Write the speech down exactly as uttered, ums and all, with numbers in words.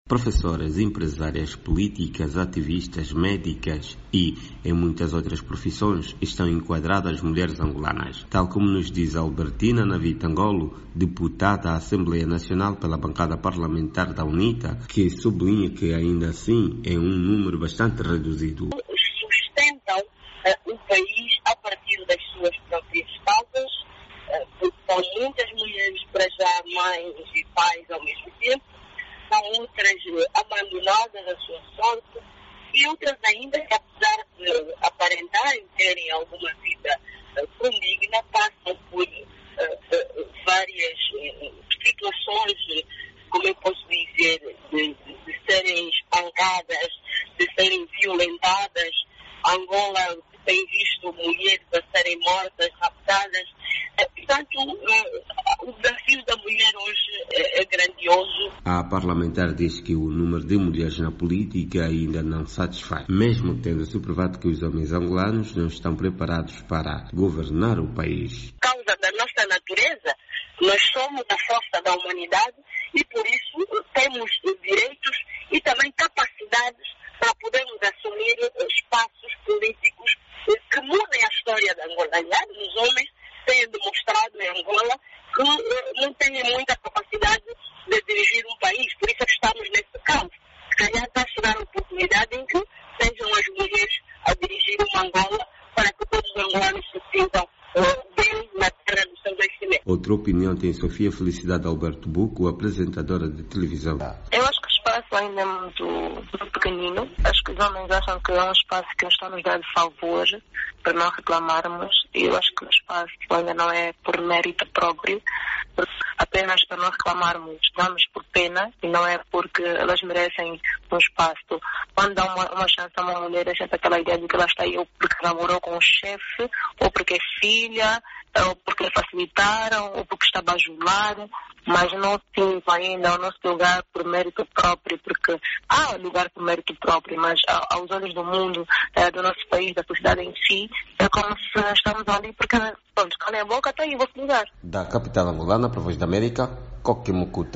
Professoras, empresárias, políticas, ativistas, médicas e, em muitas outras profissões, estão enquadradas mulheres angolanas. Tal como nos diz Albertina Navitangolo, deputada à Assembleia Nacional pela bancada parlamentar da UNITA, que sublinha que ainda assim é um número bastante reduzido. Sustentam uh, o país a partir das suas próprias causas, uh, porque são muitas mulheres para já mães e pais ao mesmo tempo, são outras abandonadas à sua sorte e outras ainda que, apesar de aparentarem terem alguma vida uh, condigna, passam por uh, uh, várias uh, situações, como eu posso dizer, de, de serem espancadas, de serem violentadas. Angola tem visto mulheres a serem mortas, raptadas. Portanto, o desafio da mulher hoje é grandioso. A parlamentar diz que o número de mulheres na política ainda não satisfaz, mesmo tendo-se provado que os homens angolanos não estão preparados para governar o país. Por causa da nossa natureza, nós somos a força da humanidade e por isso temos direitos e também capacidades para podermos assumir espaços políticos que mudem a história da Angola. Aliás, os homens têm demonstrado em Angola que não têm muita capacidade de dirigir um país, por isso é que estamos nesse campo. Se calhar está a chegar a oportunidade em que sejam as mulheres a dirigir uma Angola para que todos os angolanos se sintam bem na terra do seu nascimento. Outra opinião tem Sofia Felicidade Alberto Buco, apresentadora de televisão. Eu acho que o espaço ainda é muito, muito pequenino. Acho que os homens acham que é um espaço que nos está nos dando favor para não reclamarmos. E eu acho que o espaço ainda não é por mérito próprio, apenas para não reclamarmos, damos por pena e não é porque elas merecem um espaço. Quando dá uma, uma chance a uma mulher, é sempre aquela ideia de que ela está aí ou porque namorou com o chefe, ou porque é filha, ou porque facilitaram, ou porque está bajulado, mas não sinto ainda o nosso lugar por mérito próprio, porque há lugar por mérito próprio, mas aos olhos do mundo, é, do nosso país, da sociedade em si, é como se estamos ali porque, pronto, calem a boca, está aí o vosso lugar. Da capital angolana, para a Voz da América, Coque Mucuta.